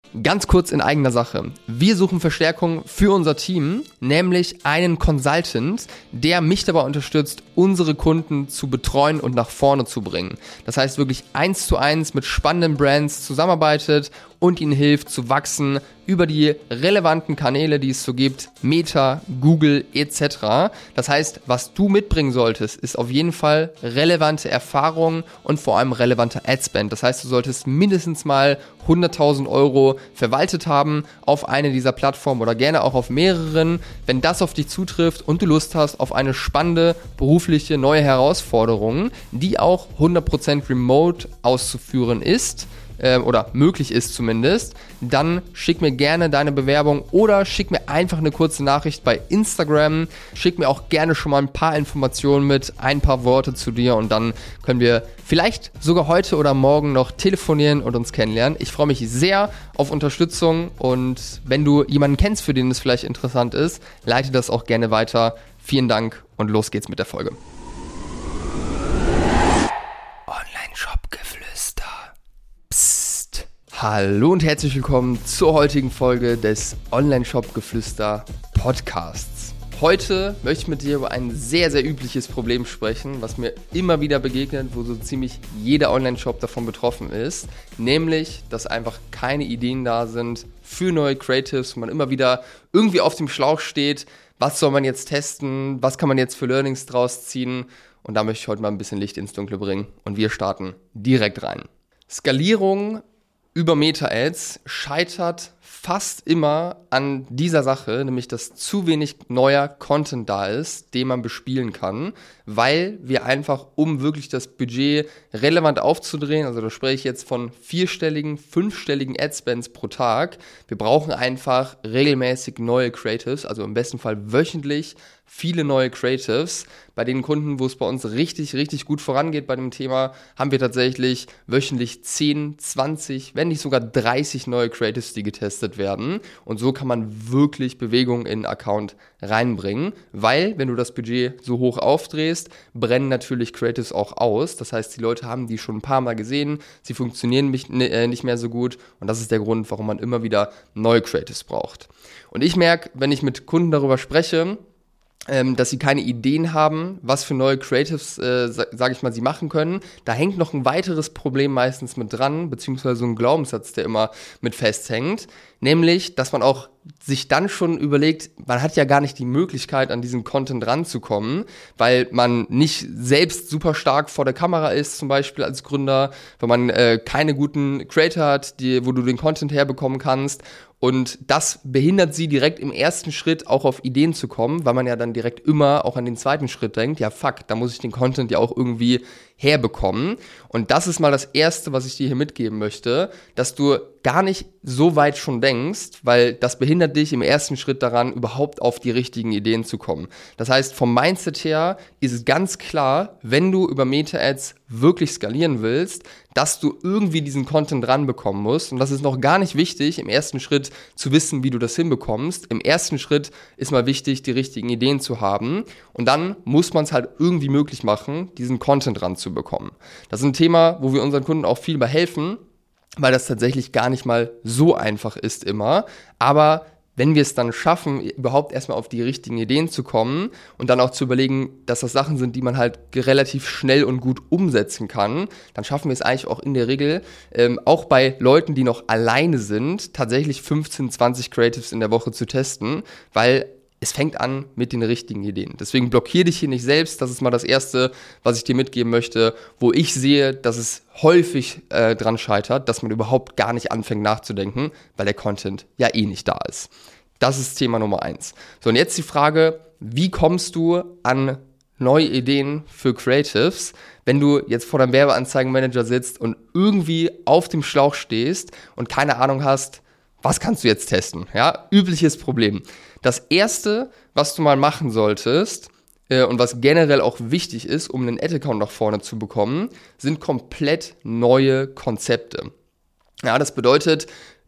Ganz kurz in eigener Sache. Wir suchen Verstärkung für unser Team, nämlich einen Consultant, der mich dabei unterstützt, unsere Kunden zu betreuen und nach vorne zu bringen. Das heißt wirklich 1:1 mit spannenden Brands zusammenarbeitet und ihnen hilft zu wachsen über die relevanten Kanäle, die es so gibt, Meta, Google etc. Das heißt, was du mitbringen solltest, ist auf jeden Fall relevante Erfahrungen und vor allem relevanter Adspend. Das heißt, du solltest mindestens mal 100.000 Euro verwaltet haben auf eine dieser Plattformen oder gerne auch auf mehreren. Wenn das auf dich zutrifft und du Lust hast auf eine spannende berufliche neue Herausforderung, die auch 100% remote auszuführen ist, oder möglich ist zumindest, dann schick mir gerne deine Bewerbung oder schick mir einfach eine kurze Nachricht bei Instagram. Schick mir auch gerne schon mal ein paar Informationen mit, ein paar Worte zu dir und dann können wir vielleicht sogar heute oder morgen noch telefonieren und uns kennenlernen. Ich freue mich sehr auf Unterstützung und wenn du jemanden kennst, für den es vielleicht interessant ist, leite das auch gerne weiter. Vielen Dank und los geht's mit der Folge. Online-Shop-Geflüster. Psst. Hallo und herzlich willkommen zur heutigen Folge des Online-Shop-Geflüster Podcasts. Heute möchte ich mit dir über ein sehr, sehr übliches Problem sprechen, was mir immer wieder begegnet, wo so ziemlich jeder Online-Shop davon betroffen ist, nämlich, dass einfach keine Ideen da sind für neue Creatives, wo man immer wieder irgendwie auf dem Schlauch steht, was soll man jetzt testen, was kann man jetzt für Learnings draus ziehen und da möchte ich heute mal ein bisschen Licht ins Dunkle bringen und wir starten direkt rein. Skalierung über Meta-Ads scheitert fast immer an dieser Sache, nämlich dass zu wenig neuer Content da ist, den man bespielen kann, weil wir einfach, um wirklich das Budget relevant aufzudrehen, also da spreche ich jetzt von 4-stelligen, 5-stelligen Adspends pro Tag, wir brauchen einfach regelmäßig neue Creatives, also im besten Fall wöchentlich viele neue Creatives. Bei den Kunden, wo es bei uns richtig, richtig gut vorangeht bei dem Thema, haben wir tatsächlich wöchentlich 10, 20, wenn nicht sogar 30 neue Creatives, die getestet werden. Und so kann man wirklich Bewegung in den Account reinbringen, weil, wenn du das Budget so hoch aufdrehst, brennen natürlich Creatives auch aus. Das heißt, die Leute haben die schon ein paar Mal gesehen, sie funktionieren nicht mehr so gut und das ist der Grund, warum man immer wieder neue Creatives braucht. Und ich merke, wenn ich mit Kunden darüber spreche, dass sie keine Ideen haben, was für neue Creatives, sage ich mal, sie machen können. Da hängt noch ein weiteres Problem meistens mit dran, beziehungsweise so ein Glaubenssatz, der immer mit festhängt, nämlich, dass man auch sich dann schon überlegt, man hat ja gar nicht die Möglichkeit, an diesen Content ranzukommen, weil man nicht selbst super stark vor der Kamera ist, zum Beispiel als Gründer, weil man keine guten Creator hat, wo du den Content herbekommen kannst. Und das behindert sie direkt im ersten Schritt auch auf Ideen zu kommen, weil man ja dann direkt immer auch an den zweiten Schritt denkt, ja fuck, da muss ich den Content ja auch irgendwie herbekommen. Und das ist mal das Erste, was ich dir hier mitgeben möchte, dass du gar nicht so weit schon denkst, weil das behindert dich im ersten Schritt daran, überhaupt auf die richtigen Ideen zu kommen. Das heißt, vom Mindset her ist es ganz klar, wenn du über Meta-Ads wirklich skalieren willst, dass du irgendwie diesen Content ranbekommen musst. Und das ist noch gar nicht wichtig, im ersten Schritt zu wissen, wie du das hinbekommst. Im ersten Schritt ist mal wichtig, die richtigen Ideen zu haben. Und dann muss man es halt irgendwie möglich machen, diesen Content ranzubekommen. Das ist ein Thema, wo wir unseren Kunden auch viel bei helfen, weil das tatsächlich gar nicht mal so einfach ist immer. Aber wenn wir es dann schaffen, überhaupt erstmal auf die richtigen Ideen zu kommen und dann auch zu überlegen, dass das Sachen sind, die man halt relativ schnell und gut umsetzen kann, dann schaffen wir es eigentlich auch in der Regel, auch bei Leuten, die noch alleine sind, tatsächlich 15, 20 Creatives in der Woche zu testen, weil es fängt an mit den richtigen Ideen. Deswegen blockier dich hier nicht selbst. Das ist mal das Erste, was ich dir mitgeben möchte, wo ich sehe, dass es häufig dran scheitert, dass man überhaupt gar nicht anfängt nachzudenken, weil der Content ja eh nicht da ist. Das ist Thema Nummer 1. So, und jetzt die Frage, wie kommst du an neue Ideen für Creatives, wenn du jetzt vor deinem Werbeanzeigenmanager sitzt und irgendwie auf dem Schlauch stehst und keine Ahnung hast, was kannst du jetzt testen? Ja, übliches Problem. Das Erste, was du mal machen solltest und was generell auch wichtig ist, um einen Ad-Account nach vorne zu bekommen, sind komplett neue Konzepte. Ja, das bedeutet,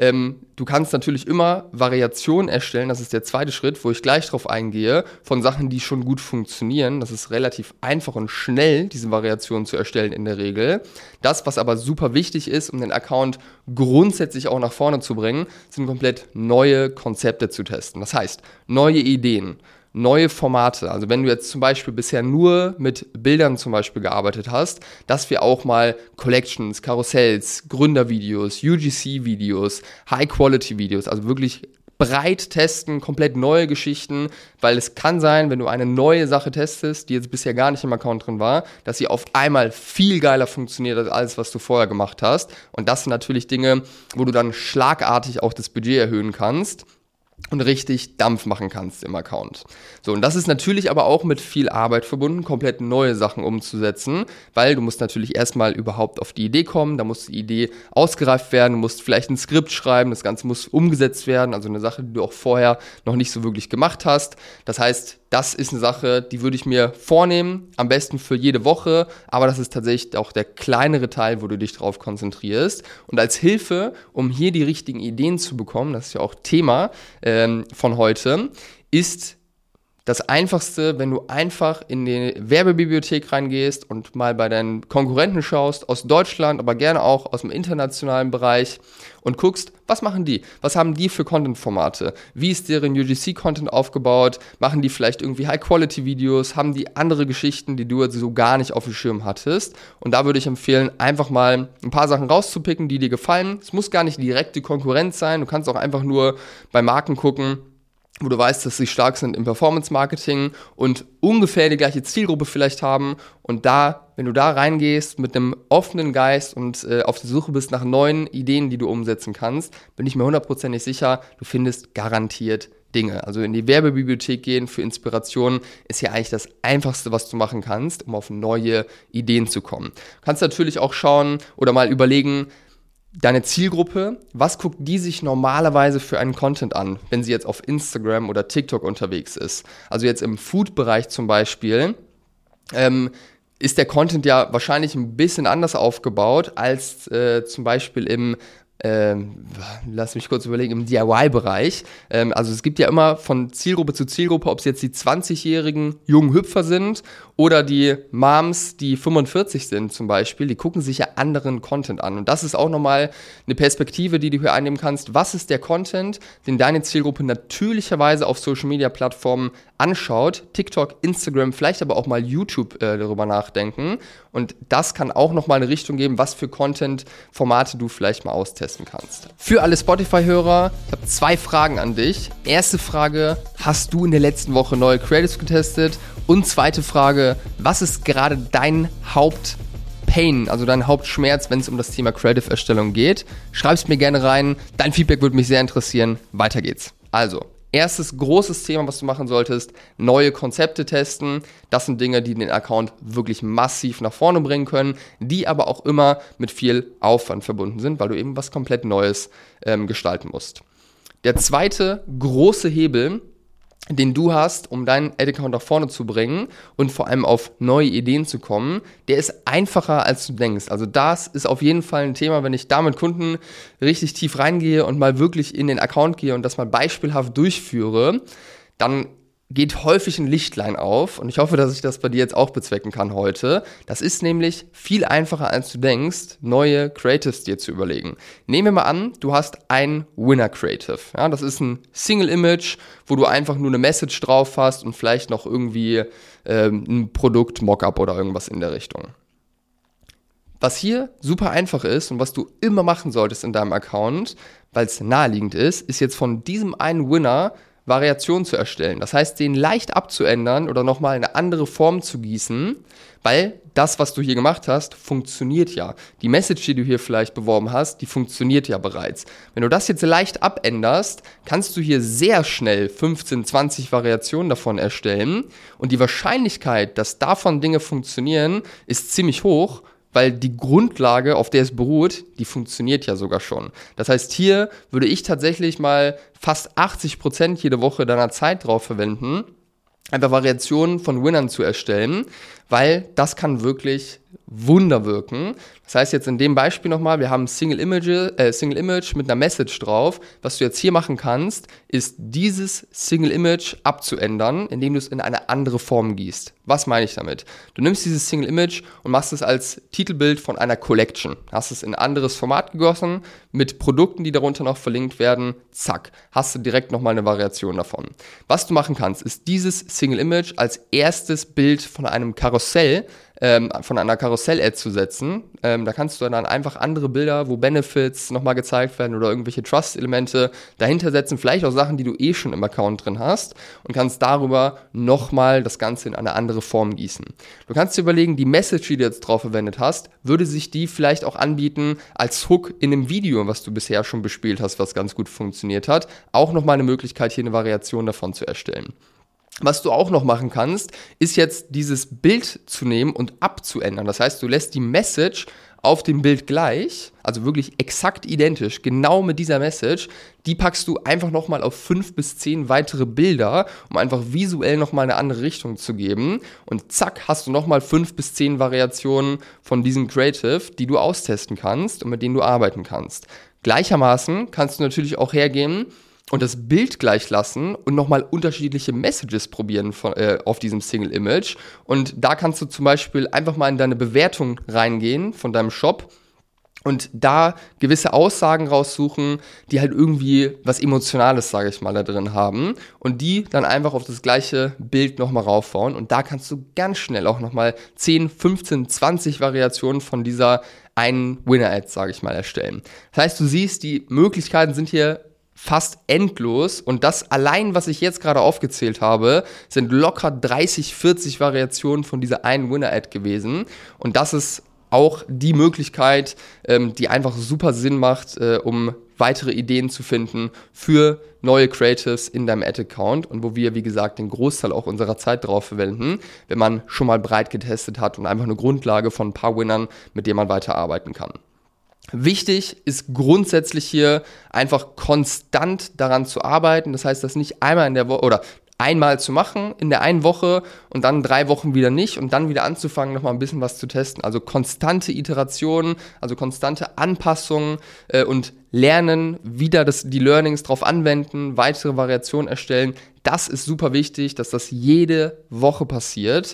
du kannst natürlich immer Variationen erstellen, das ist der zweite Schritt, wo ich gleich drauf eingehe, von Sachen, die schon gut funktionieren. Das ist relativ einfach und schnell, diese Variationen zu erstellen in der Regel. Das, was aber super wichtig ist, um den Account grundsätzlich auch nach vorne zu bringen, sind komplett neue Konzepte zu testen. Das heißt, neue Ideen, neue Formate, also wenn du jetzt zum Beispiel bisher nur mit Bildern zum Beispiel gearbeitet hast, dass wir auch mal Collections, Karussells, Gründervideos, UGC-Videos, High-Quality-Videos, also wirklich breit testen, komplett neue Geschichten, weil es kann sein, wenn du eine neue Sache testest, die jetzt bisher gar nicht im Account drin war, dass sie auf einmal viel geiler funktioniert als alles, was du vorher gemacht hast. Und das sind natürlich Dinge, wo du dann schlagartig auch das Budget erhöhen kannst und richtig Dampf machen kannst im Account. So, und das ist natürlich aber auch mit viel Arbeit verbunden, komplett neue Sachen umzusetzen, weil du musst natürlich erstmal überhaupt auf die Idee kommen, da muss die Idee ausgereift werden, du musst vielleicht ein Skript schreiben, das Ganze muss umgesetzt werden, also eine Sache, die du auch vorher noch nicht so wirklich gemacht hast. Das heißt, das ist eine Sache, die würde ich mir vornehmen, am besten für jede Woche, aber das ist tatsächlich auch der kleinere Teil, wo du dich drauf konzentrierst. Und als Hilfe, um hier die richtigen Ideen zu bekommen, das ist ja auch Thema von heute, ist das Einfachste, wenn du einfach in die Werbebibliothek reingehst und mal bei deinen Konkurrenten schaust, aus Deutschland, aber gerne auch aus dem internationalen Bereich und guckst, was machen die? Was haben die für Content-Formate? Wie ist deren UGC-Content aufgebaut? Machen die vielleicht irgendwie High-Quality-Videos? Haben die andere Geschichten, die du jetzt so gar nicht auf dem Schirm hattest? Und da würde ich empfehlen, einfach mal ein paar Sachen rauszupicken, die dir gefallen. Es muss gar nicht direkte Konkurrenz sein. Du kannst auch einfach nur bei Marken gucken, wo du weißt, dass sie stark sind im Performance-Marketing und ungefähr die gleiche Zielgruppe vielleicht haben. Und da, wenn du da reingehst mit einem offenen Geist und auf der Suche bist nach neuen Ideen, die du umsetzen kannst, bin ich mir 100% sicher, du findest garantiert Dinge. Also in die Werbebibliothek gehen für Inspiration ist ja eigentlich das Einfachste, was du machen kannst, um auf neue Ideen zu kommen. Du kannst natürlich auch schauen oder mal überlegen, deine Zielgruppe, was guckt die sich normalerweise für einen Content an, wenn sie jetzt auf Instagram oder TikTok unterwegs ist? Also jetzt im Food-Bereich zum Beispiel, ist der Content ja wahrscheinlich ein bisschen anders aufgebaut als zum Beispiel im lass mich kurz überlegen, im DIY-Bereich. Also es gibt ja immer von Zielgruppe zu Zielgruppe, ob es jetzt die 20-jährigen jungen Hüpfer sind oder die Moms, die 45 sind zum Beispiel, die gucken sich ja anderen Content an. Und das ist auch nochmal eine Perspektive, die du hier einnehmen kannst. Was ist der Content, den deine Zielgruppe natürlicherweise auf Social-Media-Plattformen anschaut? TikTok, Instagram, vielleicht aber auch mal YouTube darüber nachdenken. Und das kann auch nochmal eine Richtung geben, was für Content-Formate du vielleicht mal austesten kannst. Für alle Spotify-Hörer, ich habe 2 Fragen an dich. Erste Frage, hast du in der letzten Woche neue Creatives getestet? Und zweite Frage, was ist gerade dein Hauptpain, also dein Hauptschmerz, wenn es um das Thema Creative-Erstellung geht? Schreib es mir gerne rein, dein Feedback würde mich sehr interessieren. Weiter geht's. Also, erstes großes Thema, was du machen solltest, neue Konzepte testen. Das sind Dinge, die den Account wirklich massiv nach vorne bringen können, die aber auch immer mit viel Aufwand verbunden sind, weil du eben was komplett Neues gestalten musst. Der zweite große Hebel, den du hast, um deinen Ad-Account nach vorne zu bringen und vor allem auf neue Ideen zu kommen, der ist einfacher, als du denkst. Also das ist auf jeden Fall ein Thema, wenn ich da mit Kunden richtig tief reingehe und mal wirklich in den Account gehe und das mal beispielhaft durchführe, dann geht häufig ein Lichtlein auf und ich hoffe, dass ich das bei dir jetzt auch bezwecken kann heute. Das ist nämlich viel einfacher, als du denkst, neue Creatives dir zu überlegen. Nehmen wir mal an, du hast ein Winner-Creative. Ja, das ist ein Single-Image, wo du einfach nur eine Message drauf hast und vielleicht noch irgendwie ein Produkt-Mockup oder irgendwas in der Richtung. Was hier super einfach ist und was du immer machen solltest in deinem Account, weil es naheliegend ist jetzt von diesem einen Winner Variationen zu erstellen. Das heißt, den leicht abzuändern oder nochmal eine andere Form zu gießen, weil das, was du hier gemacht hast, funktioniert ja. Die Message, die du hier vielleicht beworben hast, die funktioniert ja bereits. Wenn du das jetzt leicht abänderst, kannst du hier sehr schnell 15, 20 Variationen davon erstellen und die Wahrscheinlichkeit, dass davon Dinge funktionieren, ist ziemlich hoch, weil die Grundlage, auf der es beruht, die funktioniert ja sogar schon. Das heißt, hier würde ich tatsächlich mal fast 80% jede Woche deiner Zeit drauf verwenden, einfach Variationen von Winnern zu erstellen, weil das kann wirklich Wunder wirken. Das heißt jetzt in dem Beispiel nochmal, wir haben Single Image mit einer Message drauf. Was du jetzt hier machen kannst, ist dieses Single Image abzuändern, indem du es in eine andere Form gießt. Was meine ich damit? Du nimmst dieses Single Image und machst es als Titelbild von einer Collection. Hast es in ein anderes Format gegossen, mit Produkten, die darunter noch verlinkt werden. Zack, hast du direkt nochmal eine Variation davon. Was du machen kannst, ist dieses Single Image als erstes Bild von einem Karussell, von einer Karussell-Ad zu setzen. Da kannst du dann einfach andere Bilder, wo Benefits nochmal gezeigt werden oder irgendwelche Trust-Elemente dahinter setzen, vielleicht auch Sachen, die du eh schon im Account drin hast und kannst darüber nochmal das Ganze in eine andere Form gießen. Du kannst dir überlegen, die Message, die du jetzt drauf verwendet hast, würde sich die vielleicht auch anbieten als Hook in einem Video, was du bisher schon bespielt hast, was ganz gut funktioniert hat. Auch nochmal eine Möglichkeit, hier eine Variation davon zu erstellen. Was du auch noch machen kannst, ist jetzt dieses Bild zu nehmen und abzuändern. Das heißt, du lässt die Message auf dem Bild gleich, also wirklich exakt identisch, genau mit dieser Message, die packst du einfach nochmal auf 5 bis 10 weitere Bilder, um einfach visuell nochmal eine andere Richtung zu geben. Und zack, hast du nochmal 5 bis 10 Variationen von diesem Creative, die du austesten kannst und mit denen du arbeiten kannst. Gleichermaßen kannst du natürlich auch hergehen und das Bild gleich lassen und nochmal unterschiedliche Messages probieren auf diesem Single Image. Und da kannst du zum Beispiel einfach mal in deine Bewertung reingehen von deinem Shop und da gewisse Aussagen raussuchen, die halt irgendwie was Emotionales, sage ich mal, da drin haben und die dann einfach auf das gleiche Bild nochmal raufbauen. Und da kannst du ganz schnell auch nochmal 10, 15, 20 Variationen von dieser einen Winner-Ad, sage ich mal, erstellen. Das heißt, du siehst, die Möglichkeiten sind hier fast endlos und das allein, was ich jetzt gerade aufgezählt habe, sind locker 30, 40 Variationen von dieser einen Winner-Ad gewesen und das ist auch die Möglichkeit, die einfach super Sinn macht, um weitere Ideen zu finden für neue Creatives in deinem Ad-Account und wo wir, wie gesagt, den Großteil auch unserer Zeit drauf verwenden, wenn man schon mal breit getestet hat und einfach eine Grundlage von ein paar Winnern, mit denen man weiterarbeiten kann. Wichtig ist grundsätzlich hier einfach konstant daran zu arbeiten. Das heißt, das nicht einmal in der Woche oder einmal zu machen in der einen Woche und dann 3 Wochen wieder nicht und dann wieder anzufangen, nochmal ein bisschen was zu testen. Also konstante Iterationen, also konstante Anpassungen und lernen, wieder die Learnings drauf anwenden, weitere Variationen erstellen. Das ist super wichtig, dass das jede Woche passiert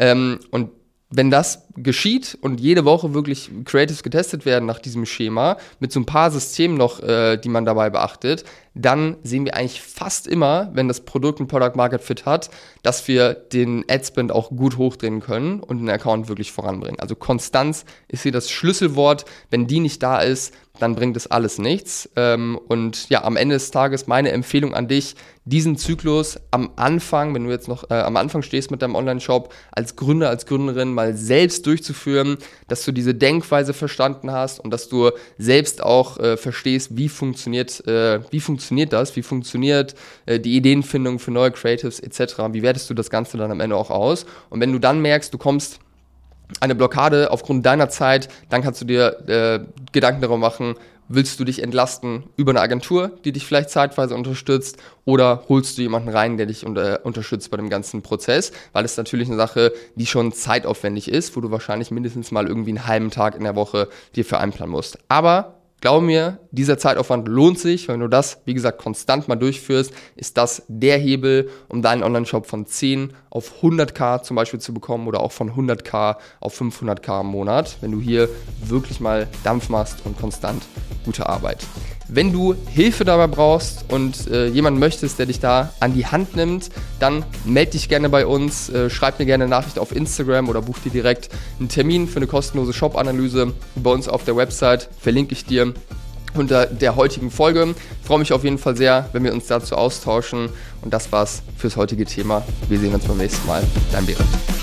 und wenn das geschieht und jede Woche wirklich Creatives getestet werden nach diesem Schema, mit so ein paar Systemen noch, die man dabei beachtet, dann sehen wir eigentlich fast immer, wenn das Produkt ein Product Market Fit hat, dass wir den Adspend auch gut hochdrehen können und den Account wirklich voranbringen. Also Konstanz ist hier das Schlüsselwort. Wenn die nicht da ist, dann bringt es alles nichts. Und ja, am Ende des Tages meine Empfehlung an dich, diesen Zyklus am Anfang, wenn du jetzt noch am Anfang stehst mit deinem Online-Shop, als Gründer, als Gründerin mal selbst durchzuführen, dass du diese Denkweise verstanden hast und dass du selbst auch verstehst, wie funktioniert das, wie funktioniert die Ideenfindung für neue Creatives etc., wie wertest du das Ganze dann am Ende auch aus. Und wenn du dann merkst, du kommst eine Blockade aufgrund deiner Zeit, dann kannst du dir Gedanken darüber machen, willst du dich entlasten über eine Agentur, die dich vielleicht zeitweise unterstützt, oder holst du jemanden rein, der dich unterstützt bei dem ganzen Prozess, weil es natürlich eine Sache, die schon zeitaufwendig ist, wo du wahrscheinlich mindestens mal irgendwie einen halben Tag in der Woche dir für einplanen musst. Aber glaube mir, dieser Zeitaufwand lohnt sich. Wenn du das, wie gesagt, konstant mal durchführst, ist das der Hebel, um deinen Online-Shop von 10 auf 100.000 zum Beispiel zu bekommen oder auch von 100.000 auf 500.000 im Monat, wenn du hier wirklich mal Dampf machst und konstant gute Arbeit. Wenn du Hilfe dabei brauchst und jemanden möchtest, der dich da an die Hand nimmt, dann melde dich gerne bei uns, schreib mir gerne eine Nachricht auf Instagram oder buch dir direkt einen Termin für eine kostenlose Shop-Analyse bei uns auf der Website, verlinke ich dir unter der heutigen Folge. Ich freue mich auf jeden Fall sehr, wenn wir uns dazu austauschen und das war's fürs heutige Thema. Wir sehen uns beim nächsten Mal. Dein Behrend.